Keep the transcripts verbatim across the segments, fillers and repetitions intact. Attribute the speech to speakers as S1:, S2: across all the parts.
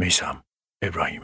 S1: میثم ابراهیمی.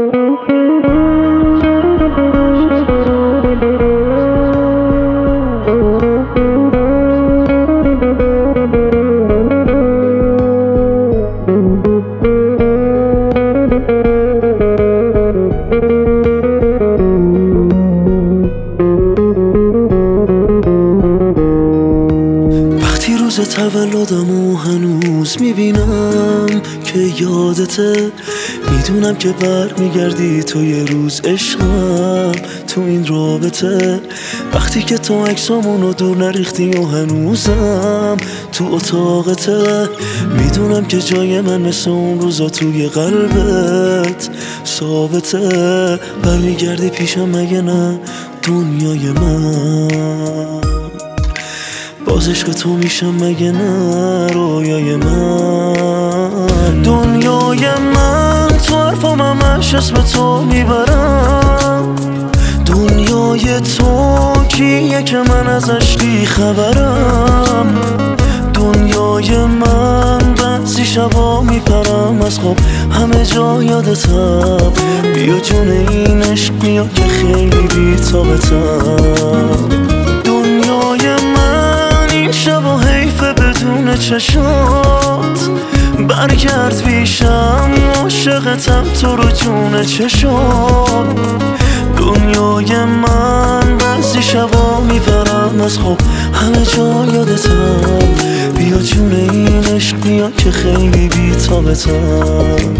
S2: وقتی روز تولدمو هنوز میبینم که یادته، میدونم که بر میگردی تو یه روز عشقم تو این رابطه. وقتی که تو عکسامونو دور نریختی و هنوزم تو اتاقته، میدونم که جای من مثل اون روزا توی قلبت ثابته. برمیگردی پیشم مگه نه دنیای من؟ باز عشق تو میشم مگه نه رویای من؟ دنیای من تو حرفام همش اسم تو میبرم. دنیای تو کیه که من ازش بی خبرم؟ دنیای من بعضی شبا میپرم از خواب همه جا یادتم. بیا جون این عشق بیا که خیلی بی تابتم. دنیای من این شبا حیفه بدون چشات، برگرد پیشم عاشقتم تو رو جون چشات. دنیای من بعضی شبا میپرم از خواب همه جا یادتم. بیا جون این عشق بیا که خیلی بی تابتم.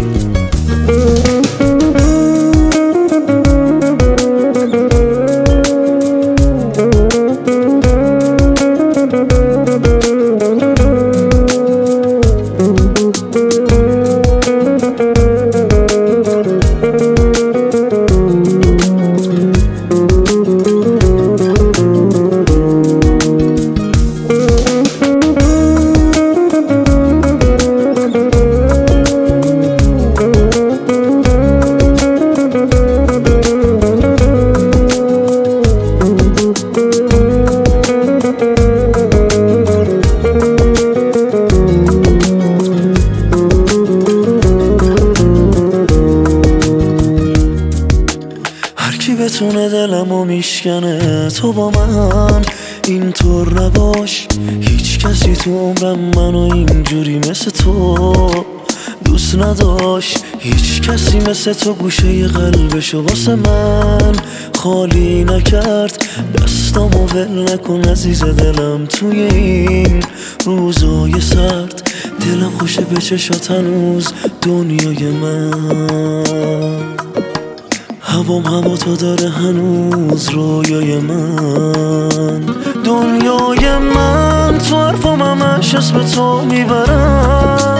S2: کی بتونه دلمو میشکنه تو با من اینطور نباش. هیچ کسی تو عمرم منو اینجوری مثل تو دوست نداشت. هیچ کسی مثل تو گوشه قلبشو واسه من خالی نکرد. دستامو ول نکن عزیز دلم توی این روزای سرد. دلم خوشه به چشات هنوز دنیای من. هوام هوا تو داره هنوز رویای من. دنیای من تو حرفام همش اسم تو میبرم.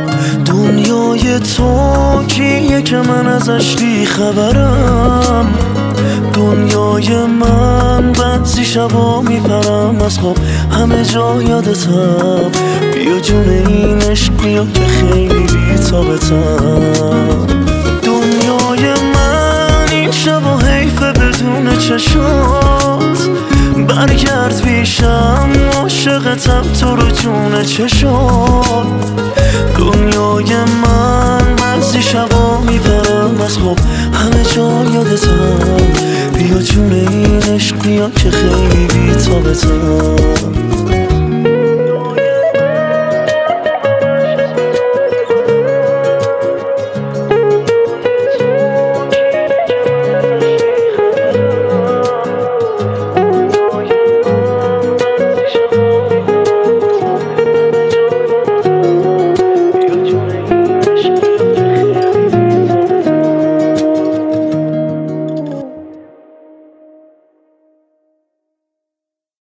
S2: دنیای تو کیه که من ازش بی خبرم؟ دنیای من بعضی شبا میپرم از خواب همه جا یادتم. بیا جون این عشق بیا که خیلی بی تابتم. دنیای من این شبا حیفه بدون چشات، برگرد پیشم عاشقتم تو رو جون چشات. دنیای من بعضی شبا میپرم از خواب همه جا یادتم. بیا جون این عشق بیا که خیلی بی تابتم.